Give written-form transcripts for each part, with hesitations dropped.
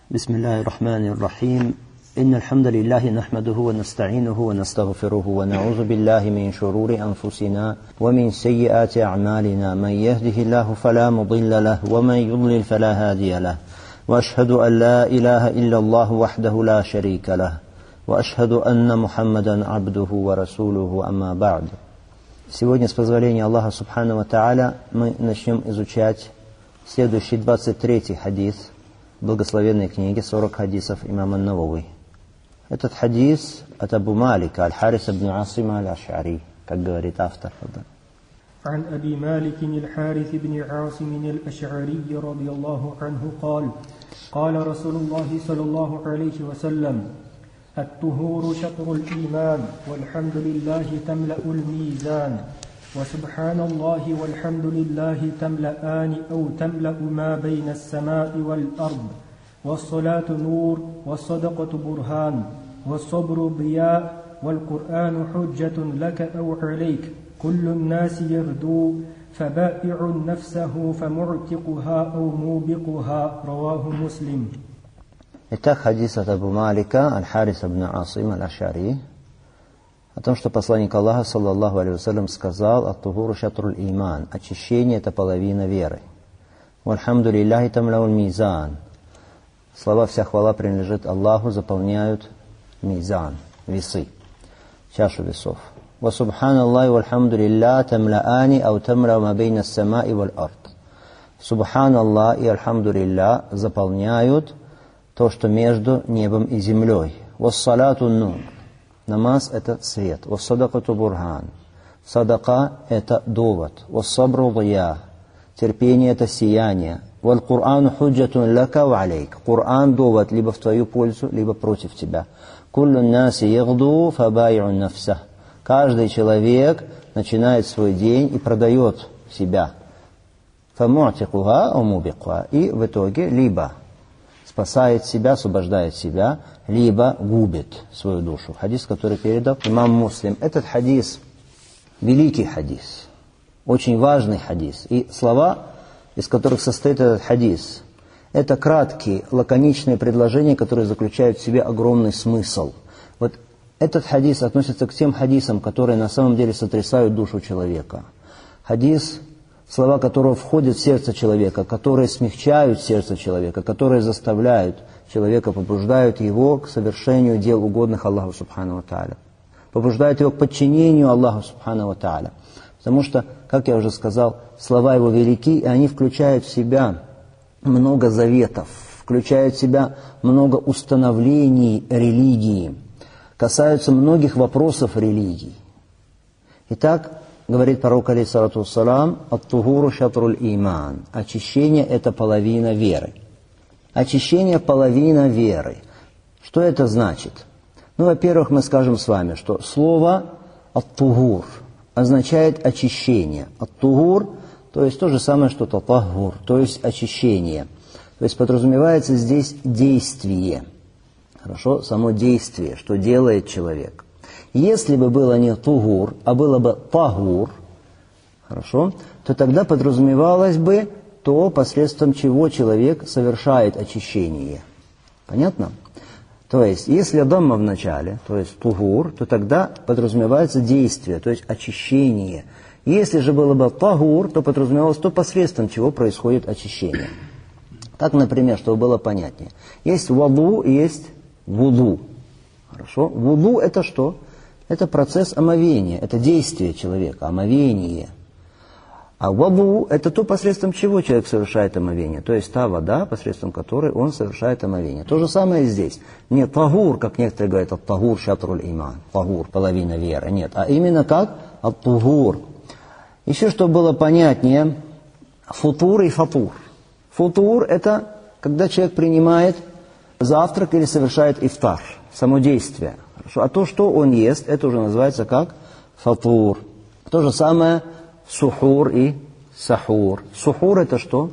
بسم الله الرحمن الرحيم إن الحمد لله نحمده ونستعينه ونستغفره ونعوذ بالله من شرور أنفسنا ومن سيئات أعمالنا من يهده الله فلا مضل له ومن يضلل فلا هادي له وأشهد أن لا إله إلا الله وحده لا شريك له وأشهد أن محمدا عبده ورسوله أما بعد. Сегодня, с позволения Аллаха Субхану ва Тааля, мы начнем изучать следующий 23-й хадис благословенной книги 40 хадисов имама Навави. Этот хадис от Абу Малика Аль-Харис ибн Асима Аль-Аш'ари, как говорит автор. عن أبي مالك الحارث بن عاصم الأشعري رضي الله عنه قال قال رسول الله صلى الله عليه وسلم الطهور شطر الإيمان والحمد لله تملأ الميزان وسبحان الله والحمد لله تملأان أو تملأ ما بين السماء والأرض والصلاة نور والصدقة برهان والصبر ضياء والقرآن حجة لك أو عليك كل الناس يغدو فبائع نفسه فمعتقها أو موبقها رواه مسلم. Итак, хадис от Абу Малика Аль-Харис ибн Асим Аль-Аш'ари о том, что посланник Аллаха, саллаллаху алейхи вассалям, сказал: «Ат-тухуру шатруль иман» – очищение – это половина веры. «Вальхамду лилляхи тамлауль мизан» – слова «вся хвала принадлежит Аллаху» заполняют мизан, весы, чашу весов. «Ва субханаллахи вальхамду лилля тамлаани ау тамлау ма бейна ас-самаи валь ард». Субханаллах и альхамду лилля заполняют то, что между небом и землей. «Вассалату нур» – намаз – это свет. «Вассадакату бурхан» – садака – это довод. «Вассабру дия» – терпение – это сияние. «Валь-Кур'ану худжатун лака ва алейк» – Кур'ан – довод либо в твою пользу, либо против тебя. «Куллю наси ягду фабай'у нафсах» – каждый человек начинает свой день и продает себя. «Фаму'тикуха ау мубикуха» – и в итоге либо спасает себя, освобождает себя, либо губит свою душу. Хадис, который передал имам Муслим. Этот хадис – великий хадис, очень важный хадис. И слова, из которых состоит этот хадис, это краткие, лаконичные предложения, которые заключают в себе огромный смысл. Вот этот хадис относится к тем хадисам, которые на самом деле сотрясают душу человека. Хадис, слова которого входят в сердце человека, которые смягчают сердце человека, которые заставляют человека, побуждают его к совершению дел, угодных Аллаху Субхану ва Тааля. Побуждают его к подчинению Аллаху Субхану ва Тааля. Потому что, как я уже сказал, слова его велики, и они включают в себя много заветов, включают в себя много установлений религии, касаются многих вопросов религии. Итак, говорит пророк, алейхиссалату вассалам, «Ат-тухуру шатруль иман» – очищение – это половина веры. Очищение – половина веры. Что это значит? Ну, во-первых, мы скажем с вами, что слово «ат-тухур» означает очищение. «Ат-тухур» – то есть то же самое, что «татахур», то есть очищение. То есть подразумевается здесь действие. Хорошо? Само действие, что делает человек. Если бы было не тугур, а было бы тагур, хорошо, то тогда подразумевалось бы то, посредством чего человек совершает очищение. Понятно? То есть, если дамма в начале, то есть тугур, то тогда подразумевается действие, то есть очищение. Если же было бы тагур, то подразумевалось то, посредством чего происходит очищение. Так, например, чтобы было понятнее. Есть ваду и есть вуду. Хорошо? Вуду – это что? Это процесс омовения, это действие человека, омовение. А ваду – это то, посредством чего человек совершает омовение, то есть та вода, посредством которой он совершает омовение. То же самое и здесь. Не тагур, как некоторые говорят, ат-тагур шатруль иман, тагур, половина веры, нет. А именно как ат-тугур. Еще, чтобы было понятнее, футур и фатур. Футур – это когда человек принимает завтрак или совершает ифтар, само действие. А то, что он ест, это уже называется как фатур. То же самое сухур и сахур. Сухур – это что?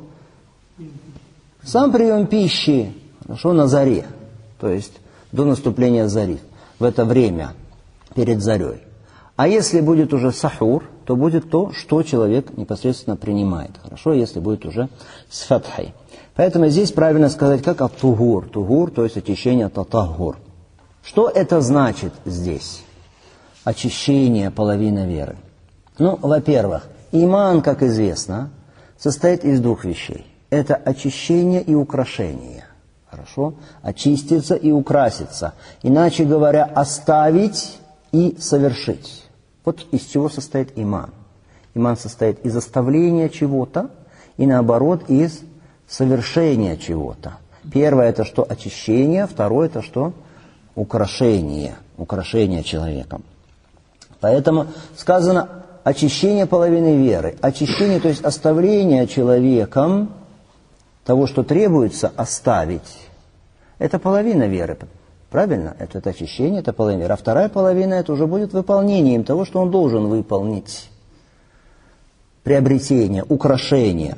Сам прием пищи, хорошо, на заре, то есть до наступления зари, в это время, перед зарей. А если будет уже сахур, то будет то, что человек непосредственно принимает. Хорошо, если будет уже с фатхой. Поэтому здесь правильно сказать, как ат-тухур. Тухур, то есть очищение, татахур. Что это значит здесь? Очищение половины веры. Ну, во-первых, иман, как известно, состоит из двух вещей. Это очищение и украшение. Хорошо? Очиститься и украситься. Иначе говоря, оставить и совершить. Вот из чего состоит иман. Иман состоит из оставления чего-то и, наоборот, из совершения чего-то. Первое – это что? Очищение. Второе – это что? Украшение. Украшение человеком. Поэтому сказано очищение половины веры. Очищение, то есть оставление человеком того, что требуется оставить. Это половина веры. Правильно? Это очищение, это половина веры. А вторая половина – это уже будет выполнением того, что он должен выполнить. Приобретение, украшение.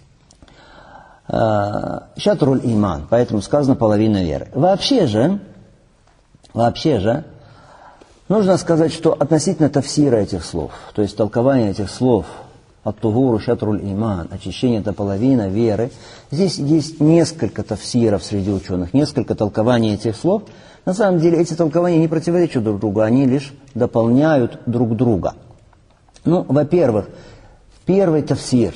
Шатруль иман. Поэтому сказано половина веры. Вообще же, нужно сказать, что относительно тафсира этих слов, то есть толкования этих слов, ат-тухуру шатруль иман, очищение – это половина веры, здесь есть несколько тафсиров среди ученых, несколько толкований этих слов. На самом деле эти толкования не противоречат друг другу, они лишь дополняют друг друга. Ну, во-первых, первый тафсир,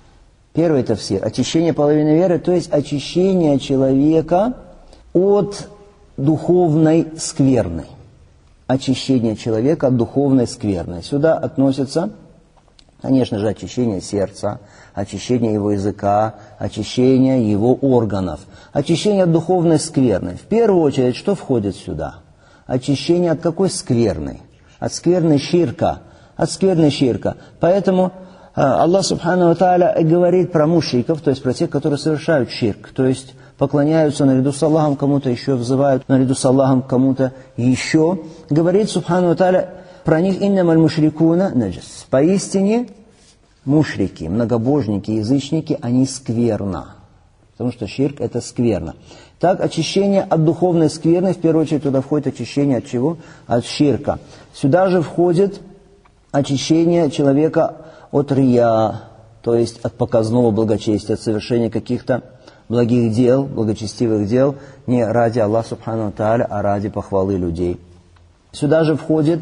очищение половины веры, то есть очищение человека от духовной скверны. Очищение человека от духовной скверны. Сюда относятся, конечно же, очищение сердца, очищение его языка, очищение его органов, очищение от духовной скверны. В первую очередь, что входит сюда? Очищение от какой скверны? От скверны ширка. От скверны ширка. Поэтому Аллах Субхану ва Тааля говорит про мушриков, то есть про тех, которые совершают ширк, то есть поклоняются наряду с Аллахом кому-то еще, взывают наряду с Аллахом кому-то еще. Говорит Субхану ва Тааля про них иннамаль мушрикуна наджас. Поистине мушрики, многобожники, язычники, они скверна. Потому что ширк – это скверна. Так, очищение от духовной скверны, в первую очередь туда входит очищение от чего? От ширка. Сюда же входит очищение человека от рия, то есть от показного благочестия, от совершения каких-то благих дел, благочестивых дел, не ради Аллаха Субхану ва Тааля, а ради похвалы людей. Сюда же входит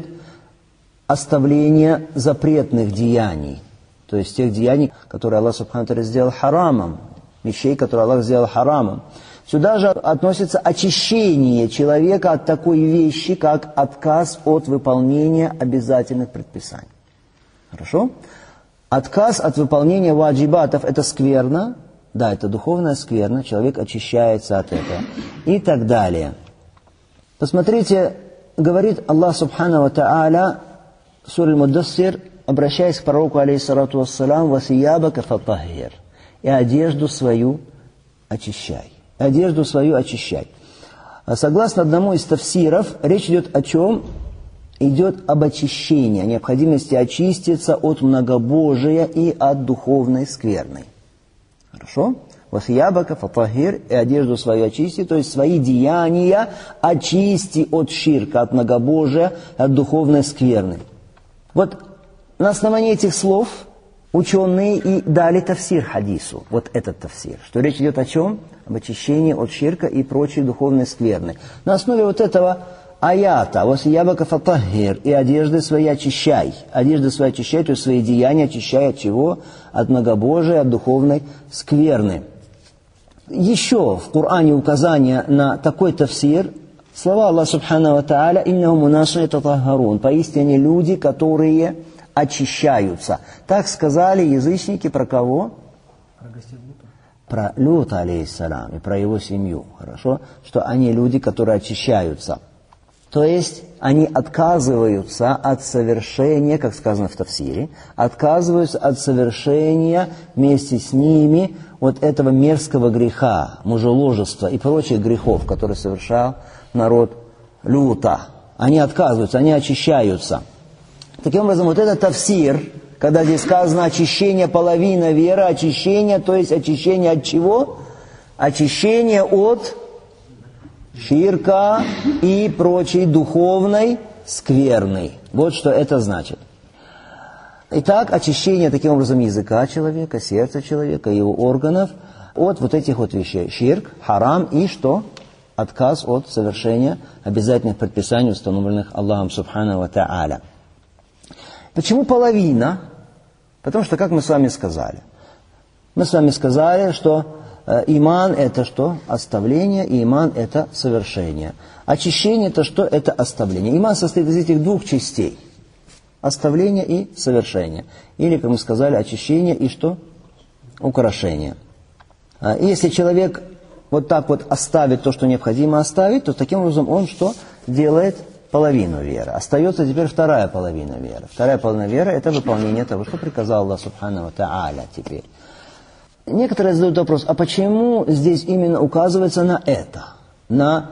оставление запретных деяний, то есть тех деяний, которые Аллах Субхану ва Тааля сделал харамом, вещей, которые Аллах сделал харамом. Сюда же относится очищение человека от такой вещи, как отказ от выполнения обязательных предписаний. Хорошо? Отказ от выполнения ваджибатов – это скверно, да, это духовная скверна, человек очищается от этого. И так далее. Посмотрите, говорит Аллах Субхану ва Тааля, сура Аль-Муддассир, обращаясь к пророку, алейхиссалату вассалам, «Васиябака фатахир», и одежду свою очищай. Одежду свою очищай. Согласно одному из тафсиров, речь идет о чем? Идет об очищении, о необходимости очиститься от многобожия и от духовной скверны. Хорошо? «Васиябака фатахир», и одежду свою очисти, то есть свои деяния очисти от ширка, от многобожия, от духовной скверны. Вот на основании этих слов ученые и дали тафсир хадису, вот этот тафсир, что речь идет о чем? Об очищении от ширка и прочей духовной скверны. На основе вот этого аята, «Васиябака фатахир», и одежды свои очищай. Одежды свои очищай, то есть свои деяния очищай от чего? От многобожия, от духовной скверны. Еще в Коране указание на такой тафсир, слова Аллаха Субхану ва Тааля, «Иннахум унасун ятатаххарун», поистине люди, которые очищаются. Так сказали язычники про кого? Про Лута, алейхиссалам, и про его семью. Хорошо? Что они люди, которые очищаются. То есть они отказываются от совершения, как сказано в тафсире, отказываются от совершения вместе с ними вот этого мерзкого греха, мужеложества и прочих грехов, которые совершал народ Лута. Они отказываются, они очищаются. Таким образом, вот этот тафсир, когда здесь сказано очищение половины веры, очищение, то есть очищение от чего? Очищение от ширка и прочей духовной скверны. Вот что это значит. Итак, очищение таким образом языка человека, сердца человека, его органов, от вот этих вот вещей. Ширк, харам и что? Отказ от совершения обязательных предписаний, установленных Аллахом Субхану ва Та'аля. Почему половина? Потому что, как мы с вами сказали, что иман это что? Оставление, и иман это совершение. Очищение это что? Это оставление. Иман состоит из этих двух частей. Оставление и совершение. Или, как мы сказали, очищение и что? Украшение. И если человек вот так вот оставит то, что необходимо оставить, то таким образом он что? Делает половину веры. Остается теперь вторая половина веры. Вторая половина веры это выполнение того, что приказал Аллах Субхану ва Та'аля теперь. Некоторые задают вопрос, а почему здесь именно указывается на это? На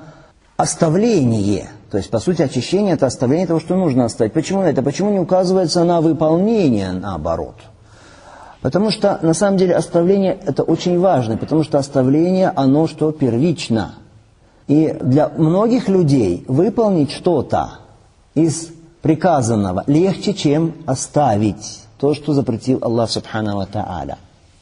оставление. То есть, по сути, очищение это оставление того, что нужно оставить. Почему это? Почему не указывается на выполнение наоборот? Потому что, на самом деле, оставление это очень важно, потому что оставление, оно что первично. И для многих людей выполнить что-то из приказанного легче, чем оставить то, что запретил Аллах Субхану ва Та'аля.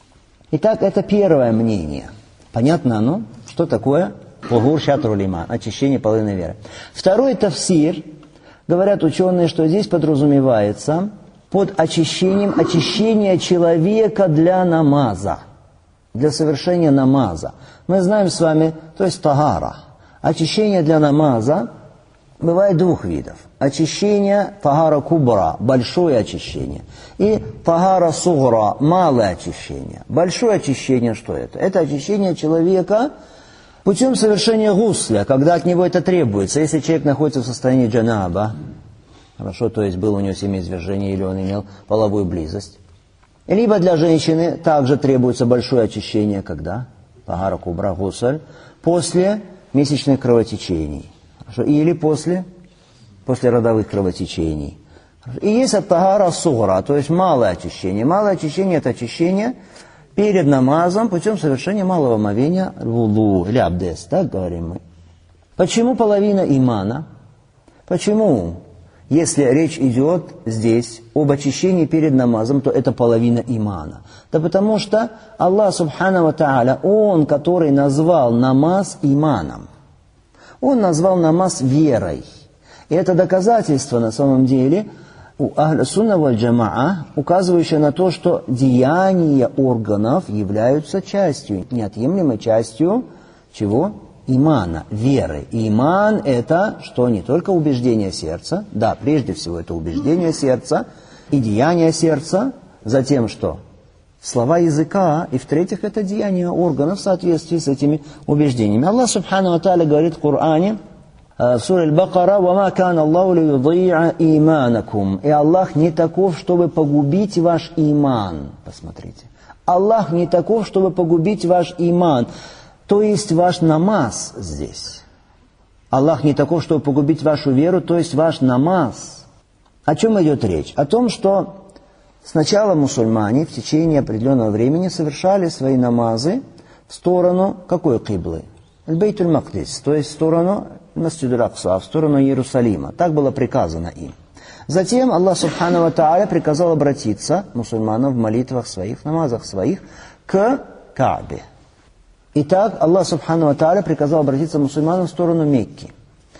Итак, это первое мнение. Понятно оно? Что такое тухур шатруль иман, очищение половины веры. Второй тафсир, говорят ученые, что здесь подразумевается под очищением очищение человека для намаза, для совершения намаза. Мы знаем с вами, то есть тагара. Очищение для намаза бывает двух видов. Очищение тагара кубра, большое очищение. И тагара сугра, малое очищение. Большое очищение что это? Это очищение человека путем совершения гусля, когда от него это требуется. Если человек находится в состоянии джанаба, хорошо, то есть было у него семяизвержение или он имел половую близость. Либо для женщины также требуется большое очищение, когда тагара кубра, гусль, после месячных кровотечений. Хорошо, или после родовых кровотечений. И есть ат-тагара сугра, то есть малое очищение. Малое очищение это очищение перед намазом путем совершения малого омовения вуду или абдес, так говорим мы. Почему половина имана? Почему? Если речь идет здесь об очищении перед намазом, то это половина имана. Да потому что Аллах Субхану ва Та'аля, Он, который назвал намаз иманом, Он назвал намаз верой. И это доказательство на самом деле у Ахля Сунна валь Джамаа, указывающее на то, что деяния органов являются частью, неотъемлемой частью чего? Имана, веры. И иман это что? Не только убеждение сердца, да, прежде всего это убеждение сердца и деяние сердца, затем что? Слова языка, и в-третьих, это деяния органов в соответствии с этими убеждениями. Аллах Субхану ва Тааля говорит в Коране, в суре Аль-Бакара, «Вама кан Аллаху ли юди'а иманакум». И Аллах не таков, чтобы погубить ваш иман. Посмотрите. Аллах не таков, чтобы погубить ваш иман. То есть ваш намаз здесь. Аллах не таков, чтобы погубить вашу веру, то есть ваш намаз. О чем идет речь? О том, что сначала мусульмане в течение определенного времени совершали свои намазы в сторону какой киблы? Аль-Бейтуль Мақдис, то есть в сторону Масджид Аль-Акса, в сторону Иерусалима. Так было приказано им. Затем Аллах Субхану ва Тааля приказал обратиться мусульманам в молитвах своих, в намазах своих к Каабе. Итак, Аллах Субхану ва Тааля приказал обратиться мусульманам в сторону Мекки.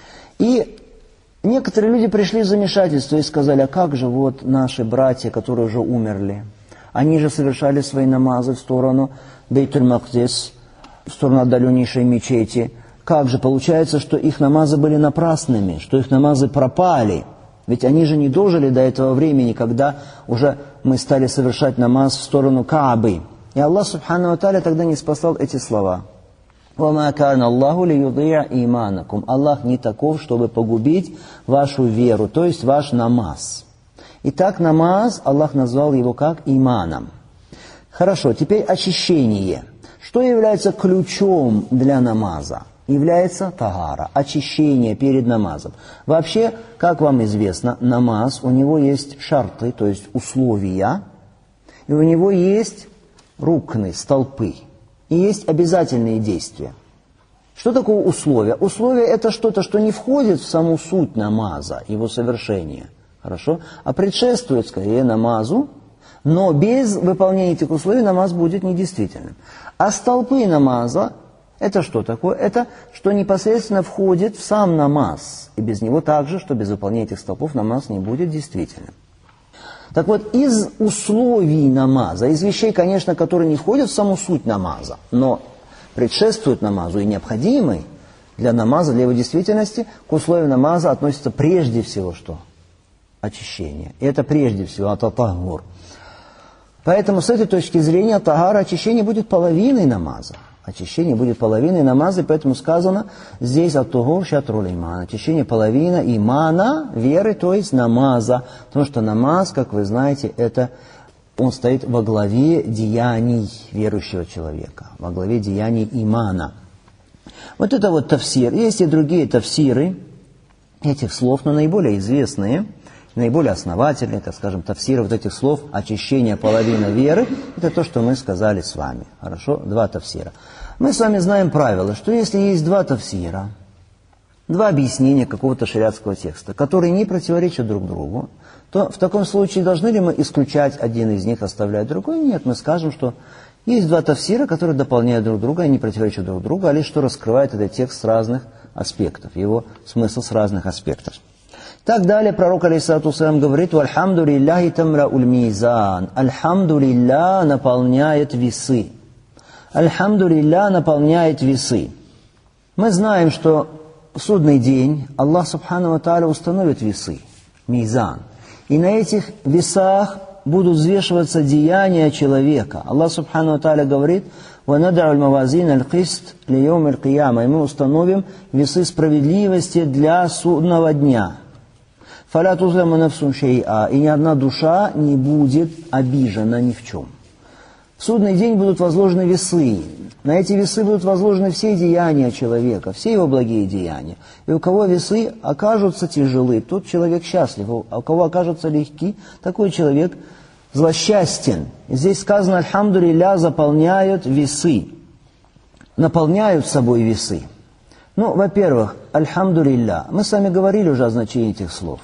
И некоторые люди пришли в замешательство и сказали, а как же вот наши братья, которые уже умерли, они же совершали свои намазы в сторону Бейтуль Мақдис, в сторону отдаленнейшей мечети. Как же получается, что их намазы были напрасными, что их намазы пропали? Ведь они же не дожили до этого времени, когда уже мы стали совершать намаз в сторону Каабы. И Аллах Субхану ва Тааля тогда не спасал эти слова. «Вама кан Аллаху ли юди'а иманакум». Аллах не таков, чтобы погубить вашу веру, то есть ваш намаз. Итак, намаз, Аллах назвал его как иманом. Хорошо, теперь очищение. Что является ключом для намаза? Является тагара, очищение перед намазом. Вообще, как вам известно, намаз, у него есть шарты, то есть условия, и у него есть рукны, столпы, и есть обязательные действия. Что такое условие? Условие это что-то, что не входит в саму суть намаза, его совершения, хорошо? А предшествует скорее намазу Но без выполнения этих условий намаз будет недействительным. А столпы намаза – это что такое? Это что непосредственно входит в сам намаз. И без него также, что без выполнения этих столпов намаз не будет действительным. Так вот, из условий намаза, из вещей, конечно, которые не входят в саму суть намаза, но предшествуют намазу и необходимы для намаза, для его действительности, к условиям намаза относится прежде всего что? Очищение. И это прежде всего ат-тахур. Поэтому с этой точки зрения тагара, очищение будет половиной намаза. Очищение будет половиной намаза, и поэтому сказано здесь ат-тухур шатрул иман. Очищение половина имана, веры, то есть намаза. Потому что намаз, как вы знаете, он стоит во главе деяний верующего человека, во главе деяний имана. Вот это вот тафсир. Есть и другие тафсиры этих слов, но наиболее известные, наиболее основательные, так скажем, тафсиры вот этих слов очищение половины веры, это то, что мы сказали с вами. Хорошо? Два тафсира. Мы с вами знаем правило, что если есть два тафсира, два объяснения какого-то шариатского текста, которые не противоречат друг другу, то в таком случае должны ли мы исключать один из них, оставлять другой? Нет, мы скажем, что есть два тафсира, которые дополняют друг друга, они противоречат друг другу, а лишь что раскрывает этот текст с разных аспектов, его смысл с разных аспектов. Так далее пророк алейхиссалату вассалям говорит: «Вальхамду лилляхи тамрауль мизан». Альхамду лилля наполняет весы. Альхамду лилля наполняет весы. Мы знаем, что в судный день Аллах субхану ва тааля установит весы, мизан. И на этих весах будут взвешиваться деяния человека. Аллах субхану ва тааля говорит: «Ванад'у аль-мавазин аль-кист лийом аль-кияма». И мы установим весы справедливости для судного дня. «Фаля тузламу нафсун шей'a». И ни одна душа не будет обижена ни в чем. В судный день будут возложены весы. На эти весы будут возложены все деяния человека, все его благие деяния. И у кого весы окажутся тяжелы, тот человек счастлив. А у кого окажутся легки, такой человек злосчастен. И здесь сказано: «Альхамду лилля» заполняют весы, наполняют собой весы. Ну, во-первых, «Альхамду лилля». Мы с вами говорили уже о значении этих слов.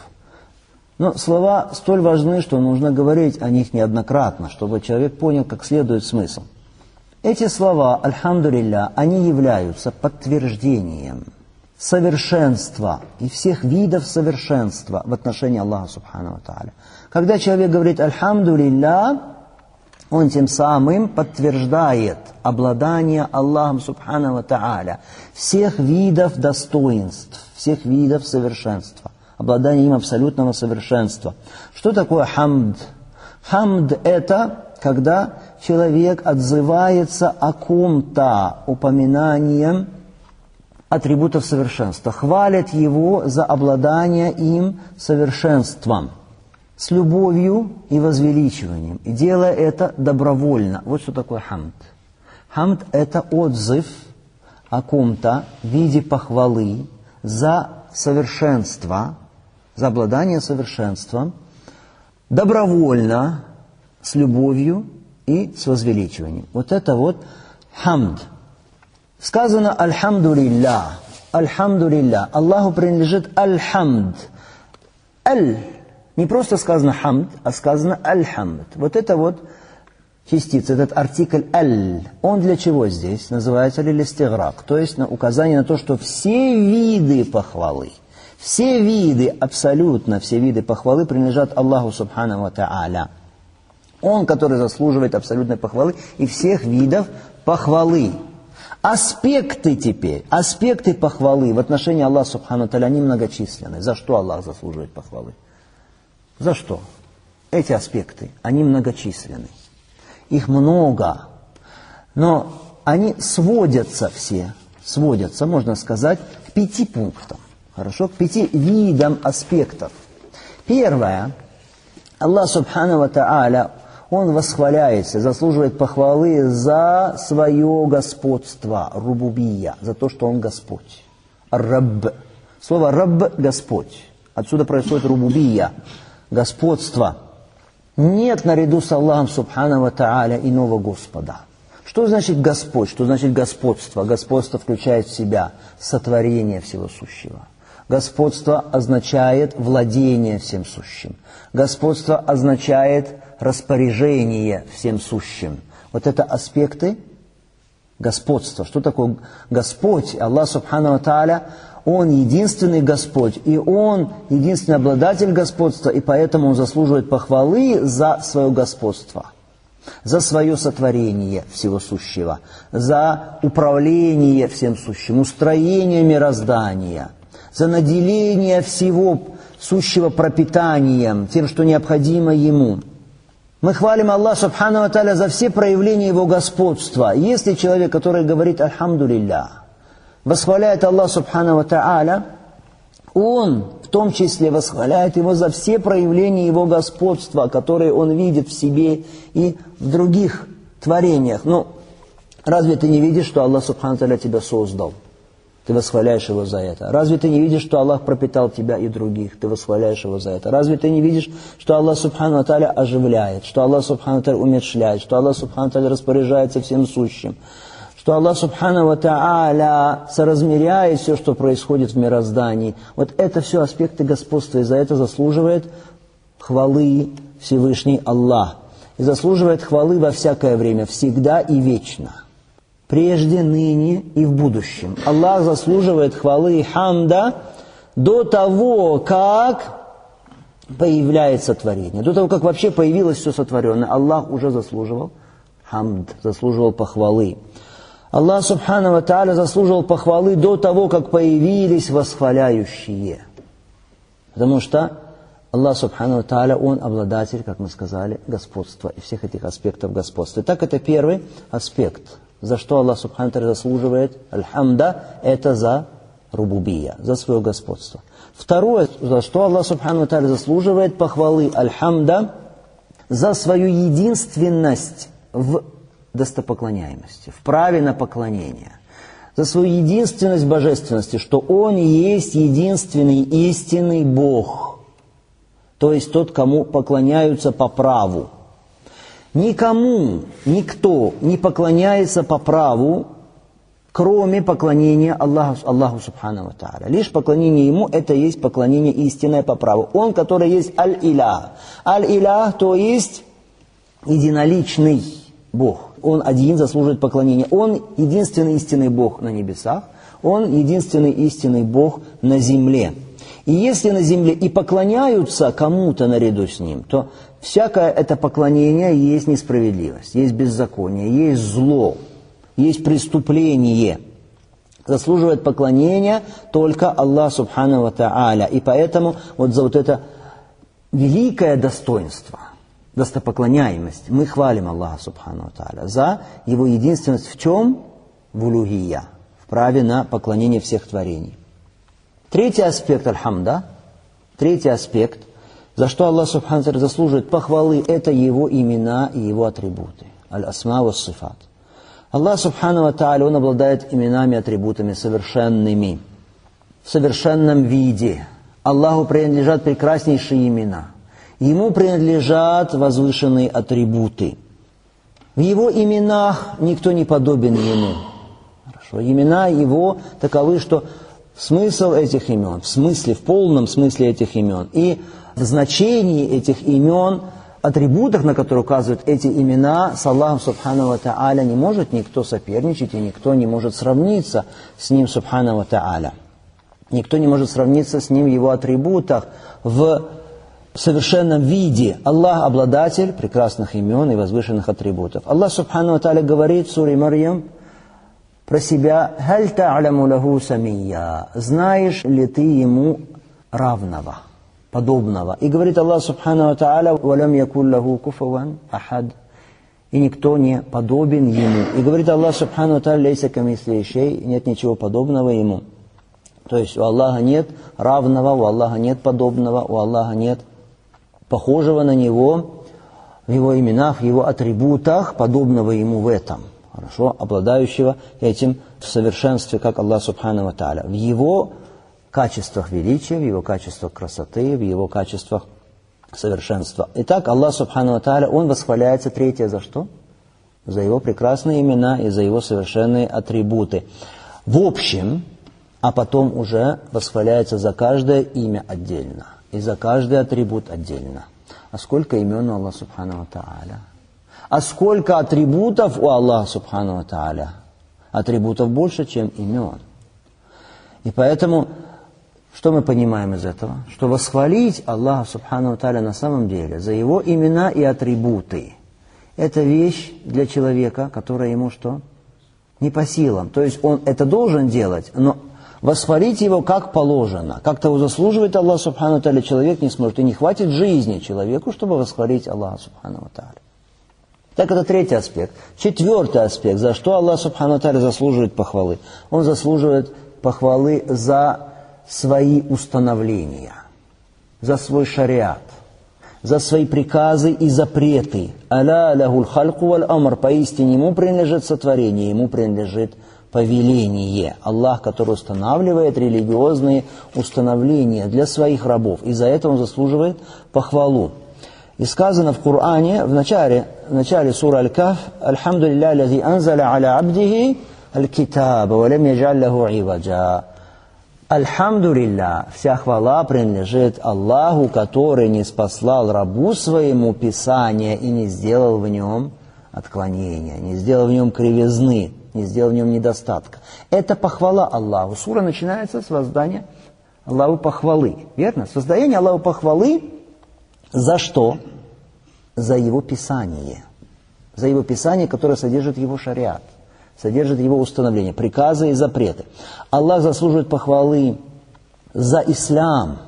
Но слова столь важны, что нужно говорить о них неоднократно, чтобы человек понял как следует смысл. Эти слова «Альхамду лилля», они являются подтверждением совершенства и всех видов совершенства в отношении Аллаха субхану ва тааля. Когда человек говорит «Альхамду лилля», он тем самым подтверждает обладание Аллахом субхану ва тааля всех видов достоинств, всех видов совершенства, обладание им абсолютного совершенства. Что такое хамд? Хамд – это когда человек отзывается о ком-то упоминанием атрибутов совершенства, хвалит его за обладание им совершенством, с любовью и возвеличиванием, и делая это добровольно. Вот что такое хамд. Хамд – это отзыв о ком-то в виде похвалы за совершенство, за обладание совершенством, добровольно, с любовью и с возвеличиванием. Вот это вот хамд. Сказано «Альхамду лилля». Альхамду лилля. Аллаху принадлежит аль-хамд. Аль. Не просто сказано хамд, а сказано аль-хамд. Вот это вот частица, этот артикль аль. Он для чего здесь? Называется лилистиграк. То есть на указание на то, что все виды похвалы, все виды, абсолютно все виды похвалы принадлежат Аллаху субхану ва тааля. Он, который заслуживает абсолютной похвалы и всех видов похвалы. Аспекты теперь, аспекты похвалы в отношении Аллаха субхану ва тааля, они многочисленны. За что Аллах заслуживает похвалы? За что? Эти аспекты, они многочисленны. Их много. Но они сводятся все, можно сказать, к 5 пунктам. Хорошо? К 5 видам аспектов. Первое. Аллах субхану ва тааля, Он восхваляется, заслуживает похвалы за свое господство, рубубия, за то, что Он Господь. Рабб. Слово «рабб» – Господь. Отсюда происходит рубубия, господство. Нет наряду с Аллахом субхану ва тааля иного Господа. Что значит Господь? Что значит господство? Господство включает в себя сотворение всего сущего. Господство означает владение всем сущим. Господство означает распоряжение всем сущим. Вот это аспекты господства. Что такое Господь? Аллах Субхану ва Тааля, Он единственный Господь, и Он единственный обладатель господства, и поэтому Он заслуживает похвалы за свое господство, за свое сотворение всего сущего, за управление всем сущим, устроение мироздания, за наделение всего сущего пропитанием, тем, что необходимо Ему. Мы хвалим Аллаха Субхану ва Тааля за все проявления Его господства. Если человек, который говорит «Альхамдулиллах», восхваляет Аллаха Субхану ва Тааля, он в том числе восхваляет Его за все проявления Его господства, которые он видит в себе и в других творениях. Ну, разве ты не видишь, что Аллах Субхану ва Тааля тебя создал? Ты восхваляешь Его за это. Разве ты не видишь, что Аллах пропитал тебя и других? Ты восхваляешь Его за это. Разве ты не видишь, что Аллах Субхану ва Тааля оживляет, что Аллах Субхану ва Тааля умерщвляет, что Аллах Субхану ва Тааля распоряжается всем сущим, что Аллах Субхану ва Тааля соразмеряет все, что происходит в мироздании? Вот это все аспекты господства, и за это заслуживает хвалы Всевышний Аллах. И заслуживает хвалы во всякое время, всегда и вечно. Прежде, ныне и в будущем. Аллах заслуживает хвалы и хамда до того, как появляется творение. До того, как вообще появилось все сотворенное. Аллах уже заслуживал хамд, заслуживал похвалы. Аллах Субхану ва Тааля заслуживал похвалы до того, как появились восхваляющие. Потому что Аллах Субхану ва Тааля, Он обладатель, как мы сказали, господства и всех этих аспектов господства. Итак, это первый аспект. За что Аллах Субхану ва Тааля заслуживает аль-хамда, это за рубубия, за свое господство. Второе, за что Аллах Субхану ва Тааля заслуживает похвалы аль-хамда, за свою единственность в достопоклоняемости, в праве на поклонение, за свою единственность в божественности, что Он есть единственный истинный Бог, то есть тот, кому поклоняются по праву. Никому, никто не поклоняется по праву, кроме поклонения Аллаху Субхану ва Тааля. Лишь поклонение Ему – это есть поклонение истинное по праву. Он, который есть Аль-Илях. Аль-Илях, то есть единоличный Бог. Он один заслуживает поклонения. Он единственный истинный Бог на небесах. Он единственный истинный Бог на земле. И если на земле и поклоняются кому-то наряду с Ним, то всякое это поклонение есть несправедливость, есть беззаконие, есть зло, есть преступление. Заслуживает поклонения только Аллах Субхану ва Тааля. И поэтому вот за вот это великое достоинство, достопоклоняемость, мы хвалим Аллаха Субхану ва Тааля за Его единственность в чем? В улюхия, в праве на поклонение всех творений. Третий аспект аль-хамда, третий аспект, за что Аллах Субхану ва Тааля заслуживает похвалы, это Его имена и Его атрибуты. Аль-асма ва сифат. Аллах Субхану ва Тааля, Он обладает именами и атрибутами совершенными, в совершенном виде. Аллаху принадлежат прекраснейшие имена. Ему принадлежат возвышенные атрибуты. В Его именах никто не подобен Ему. Хорошо. Имена Его таковы, что смысл этих имен, в полном смысле этих имен и в значении этих имен, атрибутах, на которые указывают эти имена, с Аллахом Субхану ва Тааля не может никто соперничать, и никто не может сравниться с Ним Субхану ва Тааля. Никто не может сравниться с Ним в Его атрибутах, в совершенном виде. Аллах обладатель прекрасных имен и возвышенных атрибутов. Аллах Субхану ва Тааля говорит в суре Марьям про себя: «Халь та'ляму лаху самия». Знаешь ли ты Ему равного, подобного? И говорит Аллах Субхану ва Тааля: «Валям якун лаху куфуан ахад». И никто не подобен Ему. И говорит Аллах Субхану ва Тааля: «Лейса камисли шей». Нет ничего подобного Ему. То есть у Аллаха нет равного, у Аллаха нет подобного, у Аллаха нет похожего на Него в Его именах, в Его атрибутах, подобного Ему в этом. Хорошо, обладающего этим в совершенстве, как Аллах Субхану ва Тааля. В Его качествах величия, в Его качествах красоты, в Его качествах совершенства. Итак, Аллах Субхану ва Тааля, Он восхваляется, третье, за что? За Его прекрасные имена и за Его совершенные атрибуты. В общем, а потом уже восхваляется за каждое имя отдельно и за каждый атрибут отдельно. А сколько имен у Аллаха Субхану ва Тааля? А сколько атрибутов у Аллаха Субхану ва Тааля? Атрибутов больше, чем имен. И поэтому, что мы понимаем из этого? Что восхвалить Аллаха Субхану ва Тааля на самом деле за Его имена и атрибуты – это вещь для человека, которая ему что? Не по силам. То есть он это должен делать, но восхвалить Его как положено, как того заслуживает Аллах Субхану ва Тааля, человек не сможет. И не хватит жизни человеку, чтобы восхвалить Аллаха Субхану ва Тааля. Так, это третий аспект. Четвертый аспект, за что Аллах Субхану ва Тааля заслуживает похвалы. Он заслуживает похвалы за свои установления, за свой шариат, за свои приказы и запреты. «Аля лахул хальку валь амр», поистине Ему принадлежит сотворение, Ему принадлежит повеление. Аллах, который устанавливает религиозные установления для своих рабов. И за это Он заслуживает похвалу. И сказано в Коране, в начале сура Аль-Каф, «Альхамду лилля лази анзаля аля абдихи аль-китаба, ва лям яджаль лаху иваджа». Альхамду лилля, вся хвала принадлежит Аллаху, который не спаслал рабу своему Писание и не сделал в нем отклонения, не сделал в нем кривизны, не сделал в нем недостатка. Это похвала Аллаху. Сура начинается с воздания Аллаху похвалы. Верно? С воздания Аллаху похвалы за что? За Его Писание. За Его Писание, которое содержит Его шариат, содержит Его установления, приказы и запреты. Аллах заслуживает похвалы за ислам,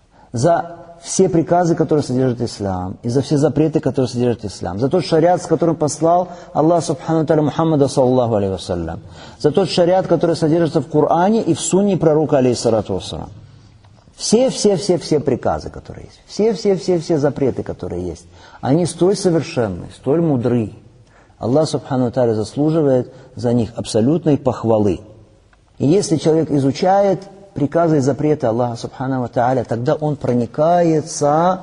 за все приказы, которые содержат ислам, и за все запреты, которые содержат ислам, за тот шариат, с которым послал Аллах Субхану Тааля Мухаммада саллаллаху алейхи вассалям, за тот шариат, который содержится в Коране и в сунне пророка алейхиссалату вассалам. Все приказы, которые есть, все запреты, которые есть, они столь совершенны, столь мудры. Аллах Субхану Тааля заслуживает за них абсолютной похвалы. И если человек изучает приказы и запреты Аллаха Субхану Тааля, тогда он проникается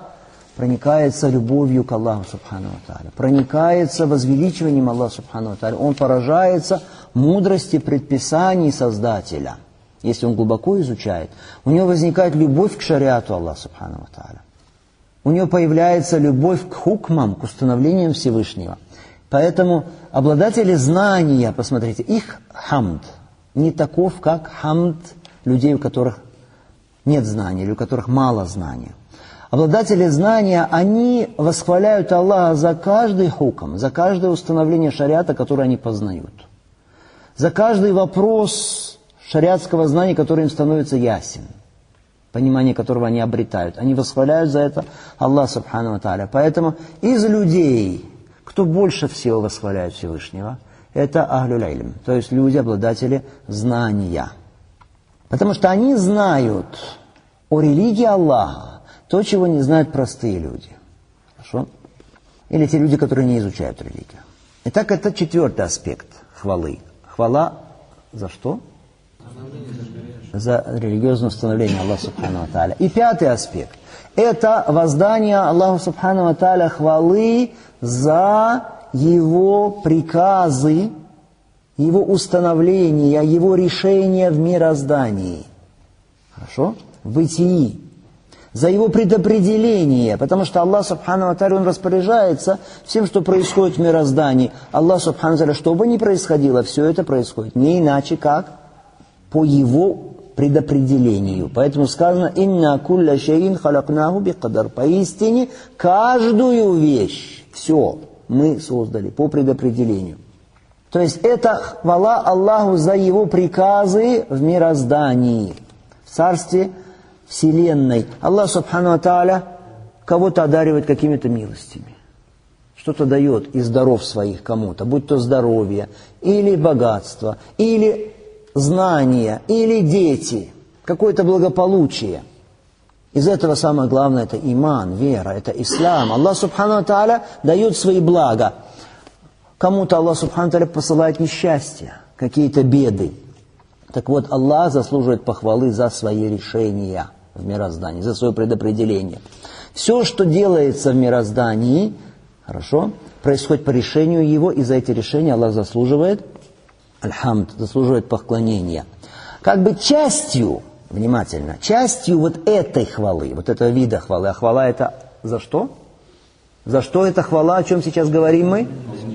любовью к Аллаху Субхану Тааля, проникается возвеличиванием Аллаха Субхану Тааля, он поражается мудрости предписаний Создателя. Если он глубоко изучает, у него возникает любовь к шариату Аллаха Субхану Тааля. У него появляется любовь к хукмам, к установлениям Всевышнего. Поэтому обладатели знания, посмотрите, их хамд не таков, как хамд людей, у которых нет знания, или у которых мало знания. Обладатели знания, они восхваляют Аллаха за каждый хукм, за каждое установление шариата, которое они познают. За каждый вопрос шариатского знания, который им становится ясен, понимание которого они обретают. Они восхваляют за это Аллах Субхану ва Тааля. Поэтому из людей, кто больше всего восхваляет Всевышнего, это ахлюль илм, то есть люди, обладатели знания. Потому что они знают о религии Аллаха то, чего не знают простые люди. Хорошо? Или те люди, которые не изучают религию. Итак, это четвертый аспект хвалы. Хвала за что? За религиозное установление Аллаха Субхану ва Тааля. И пятый аспект – это воздание Аллаху Субхану ва Тааля хвалы за Его приказы, Его установления, Его решения в мироздании. Хорошо? В бытии. За Его предопределение, потому что Аллах Субхану ва Тааля, Он распоряжается всем, что происходит в мироздании. Аллах Субхану ва Тааля, что бы ни происходило, все это происходит не иначе, как по Его предопределению. Поэтому сказано «Инна кулля шейин халакнаху бикадар». Поистине, каждую вещь, все мы создали по предопределению. То есть это хвала Аллаху за Его приказы в мироздании, в царстве Вселенной. Аллах Субхану ва Тааля кого-то одаривает какими-то милостями. Что-то дает из даров своих кому-то, будь то здоровье, или богатство, или знания, или дети, какое-то благополучие. Из этого самое главное – это иман, вера, это ислам. Аллах Субхану ва Тааля дает свои блага. Кому-то Аллах Субхану ва Тааля посылает несчастья, какие-то беды. Так вот, Аллах заслуживает похвалы за свои решения в мироздании, за свое предопределение. Все, что делается в мироздании, хорошо, происходит по решению Его, и за эти решения Аллах заслуживает аль-хамд, заслуживает поклонения. Как бы частью, внимательно, частью вот этой хвалы, вот этого вида хвалы, а хвала это за что? За что эта хвала, о чем сейчас говорим мы?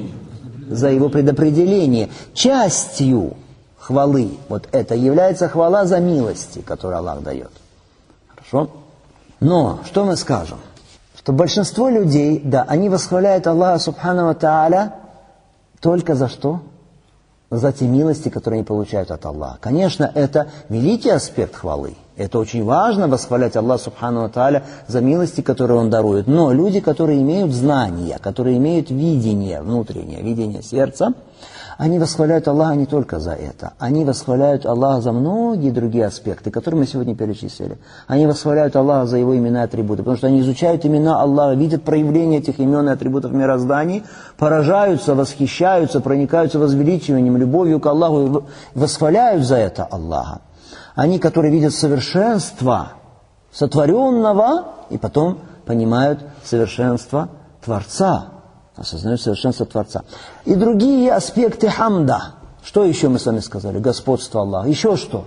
За его предопределение. Частью хвалы, вот это является хвала за милости, которую Аллах дает. Хорошо? Но, что мы скажем? Что большинство людей, да, они восхваляют Аллаха Субхану ва Тааля только за что? За те милости, которые они получают от Аллаха. Конечно, это великий аспект хвалы. Это очень важно, восхвалять Аллаха Субхану ва Тааля за милости, которые Он дарует. Но люди, которые имеют знания, которые имеют видение внутреннее, видение сердца, они восхваляют Аллаха не только за это. Они восхваляют Аллаха за многие другие аспекты, которые мы сегодня перечислили. Они восхваляют Аллаха за Его имена и атрибуты, потому что они изучают имена Аллаха, видят проявление этих имен и атрибутов в мироздании, поражаются, восхищаются, проникаются возвеличиванием, любовью к Аллаху и восхваляют за это Аллаха. Они, которые видят совершенство сотворенного и потом понимают совершенство Творца. Осознают совершенство Творца. И другие аспекты хамда. Что еще мы с вами сказали? Господство Аллаха. Еще что?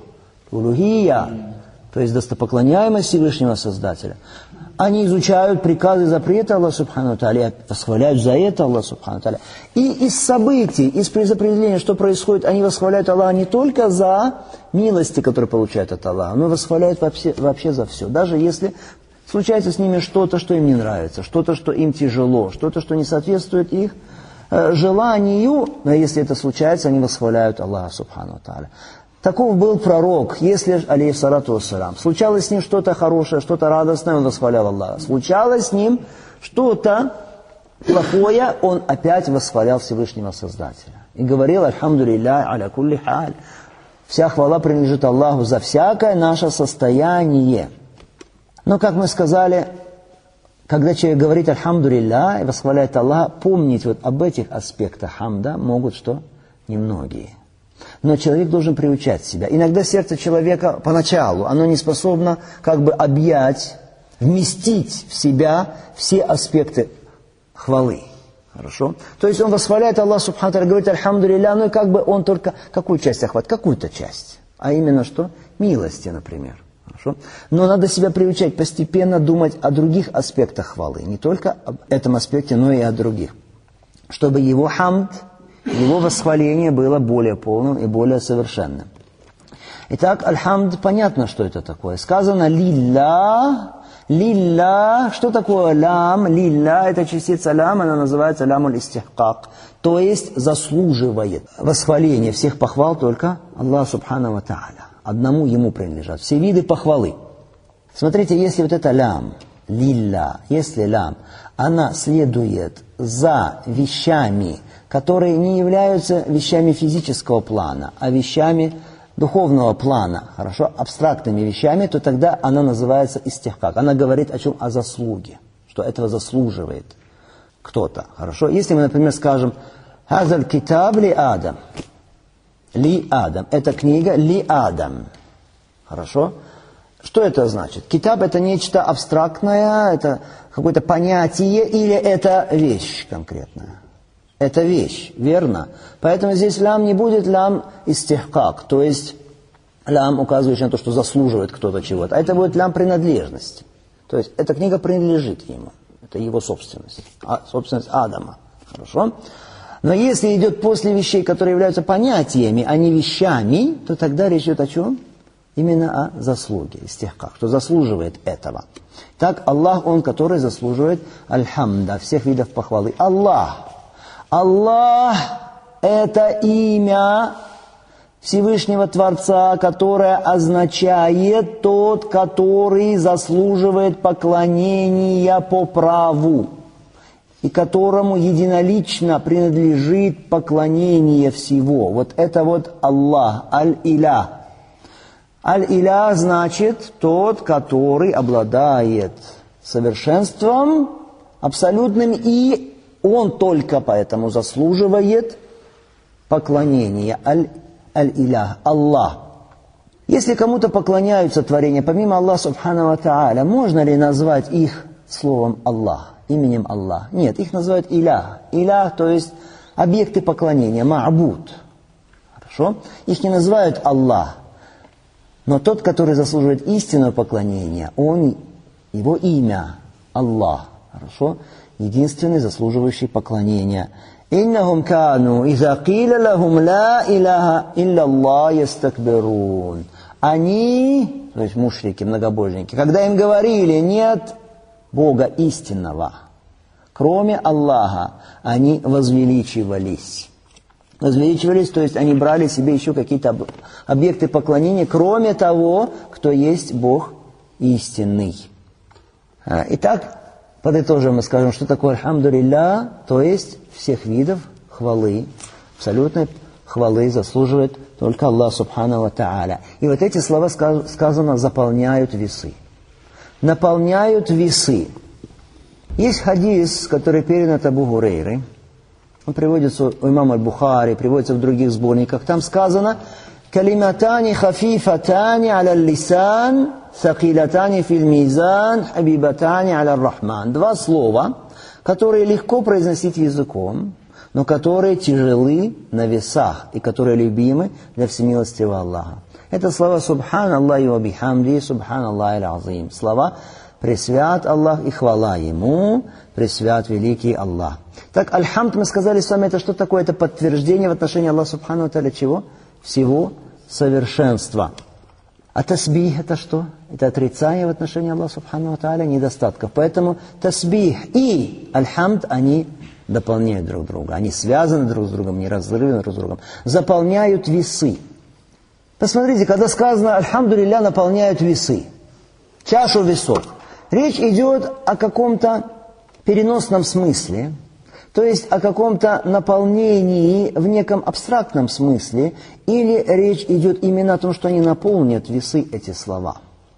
Улухия. То есть достопоклоняемость Всевышнего Создателя. Они изучают приказы и запреты Аллаха Субхану ва Тааля, восхваляют за это Аллаха Субхану ва Тааля. И из событий, из предопределения, что происходит, они восхваляют Аллаха не только за милости, которые получают от Аллаха, но восхваляют вообще за все. Даже если случается с ними что-то, что им не нравится, что-то, что им тяжело, что-то, что не соответствует их желанию, но если это случается, они восхваляют Аллаха Субхану ва Тааля. Таков был пророк, если, алейхиссалату вассалям, случалось с ним что-то хорошее, что-то радостное, он восхвалял Аллаха. Случалось с ним что-то плохое, он опять восхвалял Всевышнего Создателя. И говорил: «Альхамдулиллах, аля кулли халь». Вся хвала принадлежит Аллаху за всякое наше состояние. Но, как мы сказали, когда человек говорит «Альхамдулиллах» и восхваляет Аллаха, помнить вот об этих аспектах хамда могут что? Немногие. Но человек должен приучать себя. Иногда сердце человека поначалу, оно не способно как бы объять, вместить в себя все аспекты хвалы. Хорошо? То есть он восхваляет Аллаха Субхану ва Тааля, говорит «Альхамдулиллах», но как бы он только какую часть охватывает? Какую-то часть. А именно что? Милости, например. Хорошо? Но надо себя приучать постепенно думать о других аспектах хвалы. Не только об этом аспекте, но и о других. Чтобы его хамд, его восхваление было более полным и более совершенным. Итак, аль-хамд, понятно, что это такое. Сказано «лилля». «Лилля». Что такое лям? «Лилля» — это частица лям, она называется лямуль истихкак. То есть заслуживает восхваление всех похвал только Аллах Субхану ва Тааля. Одному Ему принадлежат все виды похвалы. Смотрите, если вот это лям, лилля, если лям, она следует за вещами, которые не являются вещами физического плана, а вещами духовного плана, хорошо, абстрактными вещами, то тогда она называется истихкак. Она говорит о чем? О заслуге, что этого заслуживает кто-то, хорошо. Если мы, например, скажем «Хазаль китаб ли Адам», «Ли Адам», это книга «Ли Адам», хорошо. Что это значит? Китаб — это нечто абстрактное, это какое-то понятие или это вещь конкретная? Это вещь, верно? Поэтому здесь лям не будет лям истихкак, то есть лям, указывающий на то, что заслуживает кто-то чего-то, а это будет лям принадлежности. То есть эта книга принадлежит ему, это его собственность, собственность Адама, хорошо? Но если идет после вещей, которые являются понятиями, а не вещами, то тогда речь идет о чем? Именно о заслуге, истихкак, что заслуживает этого. Так Аллах, Он, который заслуживает аль-хамда, всех видов похвалы. Аллах. Аллах – это имя Всевышнего Творца, которое означает тот, который заслуживает поклонения по праву, и которому единолично принадлежит поклонение всего. Вот это вот Аллах, Аль-Илях. Аль-Илях значит тот, который обладает совершенством абсолютным, и Он только поэтому заслуживает поклонения. Аль-Илях, Аллах. Если кому-то поклоняются творения, помимо Аллаха Субхану ва Тааля, можно ли назвать их словом Аллах, именем Аллах? Нет, их называют Илях. Илях, то есть объекты поклонения, ма'буд. Хорошо? Их не называют Аллах. Но тот, который заслуживает истинного поклонения, его имя Аллах. Хорошо? единственный, заслуживающий поклонения. «Иннахум кану, иза киля лахум ла иляха илля ястакбирун». Они, то есть мушрики, многобожники, когда им говорили «нет Бога истинного, кроме Аллаха», они возвеличивались. Возвеличивались, то есть они брали себе еще какие-то объекты поклонения, кроме того, кто есть Бог истинный. Итак, подытожим мы скажем, что такое «Альхамдулилля», то есть всех видов хвалы, абсолютной хвалы заслуживает только Аллах Субхану ва Тааля. И вот эти слова, сказано, заполняют весы. Наполняют весы. Есть хадис, который передан от Абу Хурейры. Он приводится у имама Аль-Бухари, приводится в других сборниках. Там сказано: «Калиматани хафифатани аля лисан, сакилатани фил мизан, хабибатани аля рахман». Два слова, которые легко произносить языком, но которые тяжелы на весах и которые любимы для всемилостивого Аллаха. Это слова «Субхан Аллахи ва бихамди, Субхан Аллахи аль-Азим». Слова «Пресвят Аллах и хвала Ему, пресвят великий Аллах». Так, альхамд, мы сказали с вами, это что такое? Это подтверждение в отношении Аллаха Субхану ва Тааля чего? Всего совершенства. А тасбих это что? Это отрицание в отношении Аллаха Субхану ва Тааля недостатков. Поэтому тасбих и альхамд, они дополняют друг друга. Они связаны друг с другом, неразрывны друг с другом. Заполняют весы. Посмотрите, когда сказано «Альхамдулилля», наполняют весы. Чашу весов. Речь идет о каком-то переносном смысле, то есть о каком-то наполнении в неком абстрактном смысле, или речь идет именно о том, что они наполнят весы, эти слова.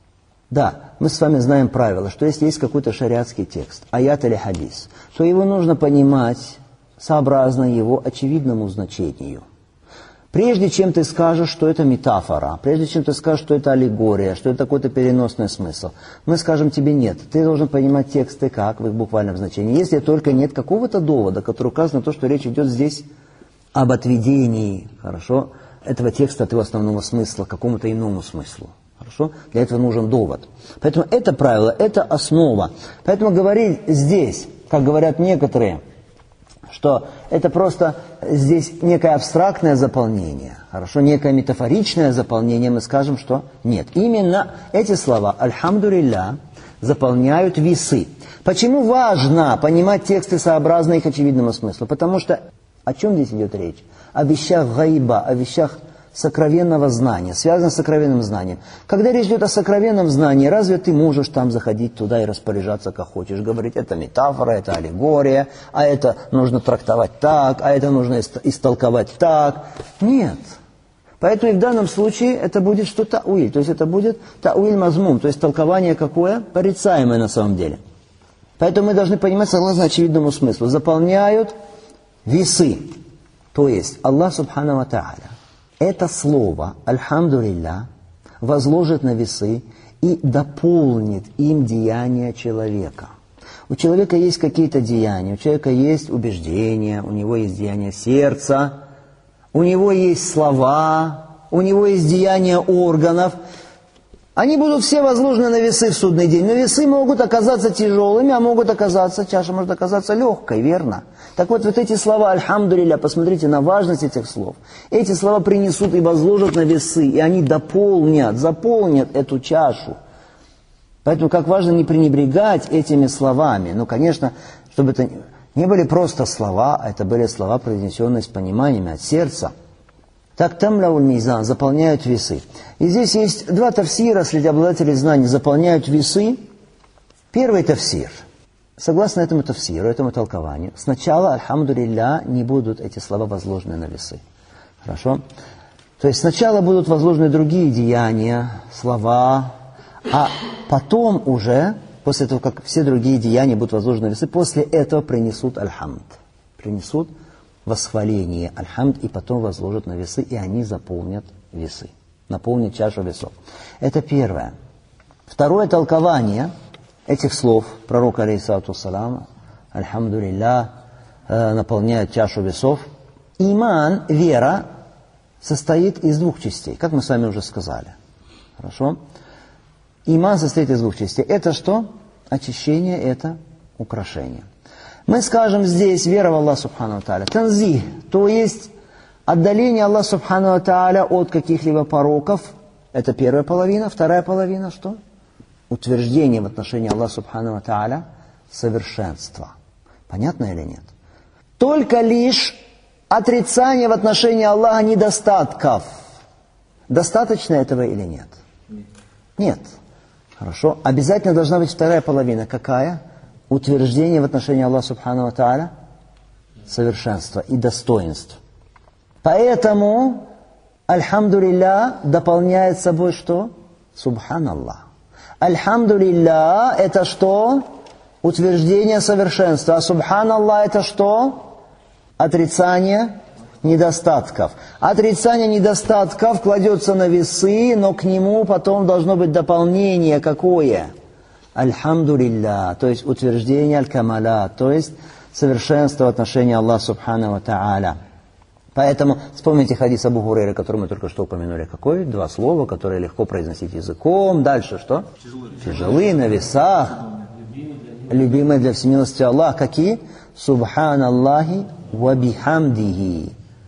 Да, мы с вами знаем правило, что если есть какой-то шариатский текст, аят или хадис, то его нужно понимать сообразно его очевидному значению. Прежде чем ты скажешь, что это метафора, прежде чем ты скажешь, что это аллегория, что это какой-то переносный смысл, мы скажем тебе нет. Ты должен понимать тексты как, в их буквальном значении. Если только нет какого-то довода, который указывает на то, что речь идет здесь об отведении, хорошо, этого текста от его основного смысла к какому-то иному смыслу. Хорошо? Для этого нужен довод. Поэтому это правило, это основа. Поэтому говорить здесь, как говорят некоторые, что это просто здесь некое абстрактное заполнение, хорошо, некое метафоричное заполнение, мы скажем, что нет. Именно эти слова «Альхамдулилля» заполняют весы. Почему важно понимать тексты сообразно их очевидному смыслу? Потому что о чем здесь идет речь? О вещах гайба, о вещах сокровенного знания, связанных с сокровенным знанием. Когда речь идет о сокровенном знании, разве ты можешь там заходить туда и распоряжаться как хочешь? Говорить, это метафора, это аллегория, а это нужно трактовать так, а это нужно истолковать так. Нет. Поэтому и в данном случае это будет что тауиль, то есть это будет тауиль мазмум, то есть толкование какое? Порицаемое на самом деле. Поэтому мы должны понимать согласно очевидному смыслу. Заполняют весы, то есть Аллах Субхану ва Тааля это слово «Альхамдулилля» возложит на весы и дополнит им деяния человека. У человека есть какие-то деяния, у человека есть убеждения, у него есть деяния сердца, у него есть слова, у него есть деяния органов. Они будут все возложены на весы в судный день. Но весы могут оказаться тяжелыми, а могут оказаться, чаша может оказаться легкой, верно? Так вот эти слова «Альхамдулилля», посмотрите на важность этих слов. Эти слова принесут и возложат на весы, и они заполнят эту чашу. Поэтому как важно не пренебрегать этими словами. Ну, конечно, чтобы это не были просто слова, а это были слова, произнесенные с пониманием от сердца. Так тамляуль мизан, заполняют весы. И здесь есть два тафсира среди обладателей знаний, заполняют весы. Первый тафсир. Согласно этому тафсиру, этому толкованию, сначала, альхамдулилля, не будут эти слова возложены на весы. Хорошо? То есть сначала будут возложены другие деяния, слова, а потом уже, после того, как все другие деяния будут возложены на весы, после этого принесут альхамд. Принесут восхваление, альхамд, и потом возложат на весы, и они заполнят весы. Наполнят чашу весов. Это первое. Второе толкование этих слов пророка, алейхиссалату вассалам, альхамдулилля, наполняет чашу весов. Иман, вера, состоит из двух частей, как мы с вами уже сказали. Хорошо? Иман состоит из двух частей. Это что? Очищение, это украшение. Мы скажем здесь вера в Аллах Субхану ва Тааля. Танзих, то есть отдаление Аллаха Субхану ва Тааля от каких-либо пороков. Это первая половина. Вторая половина что? Утверждение в отношении Аллаха Субхану ва Тааля совершенства. Понятно или нет? Только лишь отрицание в отношении Аллаха недостатков. Достаточно этого или нет? Нет. Хорошо. Обязательно должна быть вторая половина. Какая? Утверждение в отношении Аллаха Субхану ва Тааля совершенства и достоинств. Поэтому Альхамдулилля дополняет собой что? Субханаллах. Альхамдулилля это что? Утверждение совершенства. А Субханаллах это что? Отрицание недостатков. Отрицание недостатков кладется на весы, но к нему потом должно быть дополнение какое? Альхамдулилля, то есть утверждение аль-камаля, то есть совершенство в отношении Аллаха Субхану ва Тааля. Поэтому вспомните хадис Абу Хурейры, который мы только что упомянули. Какой? 2 слова, которые легко произносить языком. Дальше что? Тяжелые на весах. Любимые для всемилости Аллаха. Какие? Субханаллахи ва бихамдихи.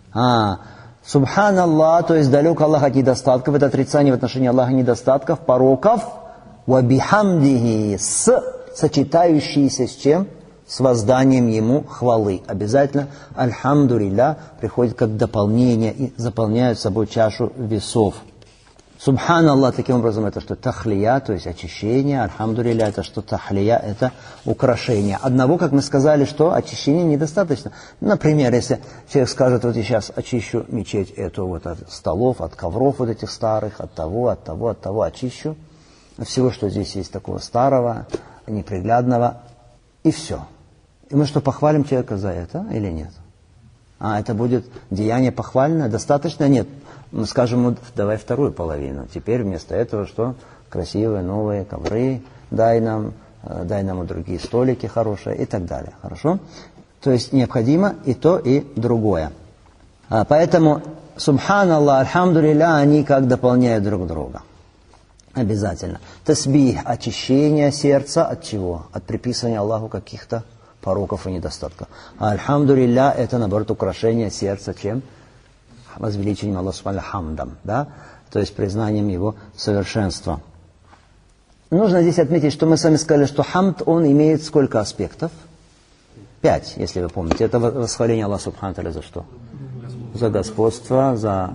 Субханаллах, то есть далек Аллах от недостатков. Это отрицание в отношении Аллаха недостатков, пороков. Ва бихамдихи. Сочетающиеся с чем? С возданием Ему хвалы. Обязательно альхамдулилля приходит как дополнение и заполняет собой чашу весов. Субханаллах, таким образом, это что? Тахлия, то есть очищение. Альхамдулилля, это что? Тахлия, это украшение. Одного, как мы сказали, что очищения недостаточно. Например, если человек скажет, вот я сейчас очищу мечеть эту вот от столов, от ковров вот этих старых, от того, очищу. Всего, что здесь есть такого старого, неприглядного, и все. И мы что, похвалим человека за это или нет? Это будет деяние похвальное? Достаточно? Нет. Мы скажем ему, давай вторую половину. Теперь вместо этого что? Красивые новые ковры, дай нам другие столики хорошие и так далее. Хорошо? То есть необходимо и то, и другое. Поэтому субханаллах, альхамдулилля, они как дополняют друг друга. Обязательно. Тасбих, очищение сердца от чего? От приписывания Аллаху каких-то пороков и недостатков. А альхамдулилля, это наоборот украшение сердца чем? Возвеличением Аллаха Субхану хамдам, да? То есть признанием Его совершенства. Нужно здесь отметить, что мы с вами сказали, что хамд, он имеет сколько аспектов? 5, если вы помните. Это восхваление Аллаха Субхану Тааля за что? За господство, за...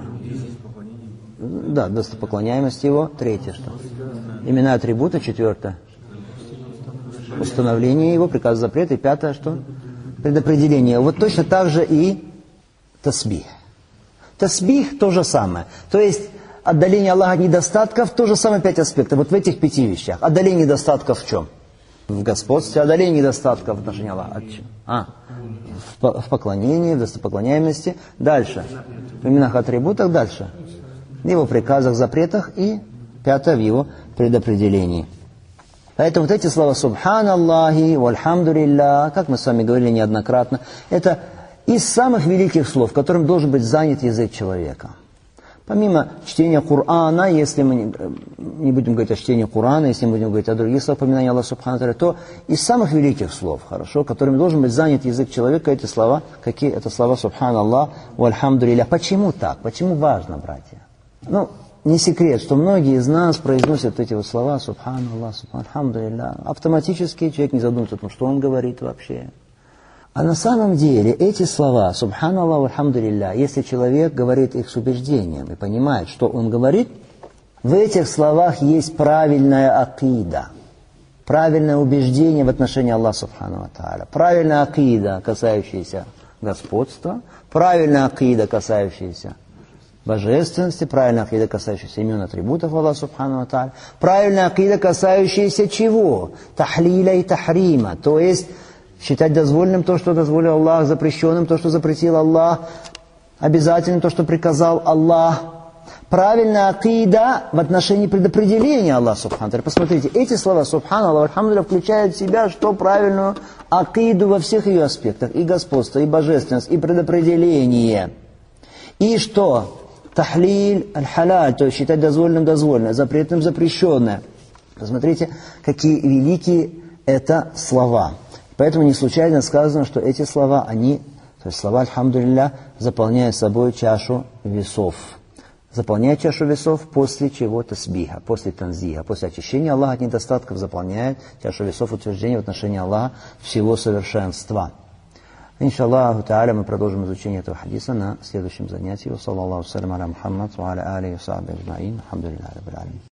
Да, достопоклоняемость Его. 3 что? Имена, атрибуты. 4 установление Его, приказ, запрет. И 5 что? Предопределение. Вот точно так же и тасбих. Тасбих то же самое. То есть отдаление Аллаха от недостатков, то же самое 5 аспектов. Вот в этих 5 вещах. Отдаление недостатков в чем? В господстве. Отдаление недостатков в отношении Аллаха от чем? В поклонении, в достопоклоняемости. Дальше. В именах, атрибутах. Дальше. В Его приказах, запретах. И 5 в Его предопределении. Поэтому вот эти слова «Субханаллахи», «Вальхамдулилля», как мы с вами говорили неоднократно, это из самых великих слов, которым должен быть занят язык человека. Помимо чтения Корана, если мы не будем говорить о чтении Корана, если мы будем говорить о других словах упоминания Аллаха Субхану Тааля, то из самых великих слов, хорошо, которыми должен быть занят язык человека, эти слова, какие это слова «Субханаллах», «Вальхамдулилля». Почему так? Почему важно, братья? Не секрет, что многие из нас произносят эти вот слова «Субханаллах», «Альхамдулилля». Автоматически человек не задумывается о том, что он говорит вообще. А на самом деле эти слова «Субханаллах», «Альхамдулилля», если человек говорит их с убеждением и понимает, что он говорит, в этих словах есть правильная акида, правильное убеждение в отношении Аллаха Субхану ва Тааля, правильная акида, касающаяся господства, правильная акида, касающаяся божественности, правильная акида, касающаяся имен атрибутов Аллаха Субхану ва Тааля, правильная акида, касающаяся чего? Тахлиля и тахрима, то есть считать дозволенным то, что дозволил Аллах, запрещенным то, что запретил Аллах, обязательным то, что приказал Аллах. Правильная акида в отношении предопределения Аллаха Субхану ва Тааля. Посмотрите, эти слова «Субханаллах», «Альхамдулилля» включают в себя что? Правильную акиду во всех ее аспектах. И господство, и божественность, и предопределение. И что? Тахлиль, аль-халяль, то есть считать дозволенным дозволенное, запретным запрещенное. Посмотрите, какие великие это слова. Поэтому не случайно сказано, что эти слова, то есть слова «Альхамдулилля» заполняют собой чашу весов. Заполняет чашу весов после чего тасбиха, после танзиха, после очищения Аллаха от недостатков заполняет чашу весов утверждения в отношении Аллаха всего совершенства. Иншаллаху та'аля мы продолжим изучение этого хадиса на следующем занятии. Саллаллаху салям аля Мухаммад, ва аля алихи ва сахбихи аджмаин. Алхамдулиллахи раббил алямин.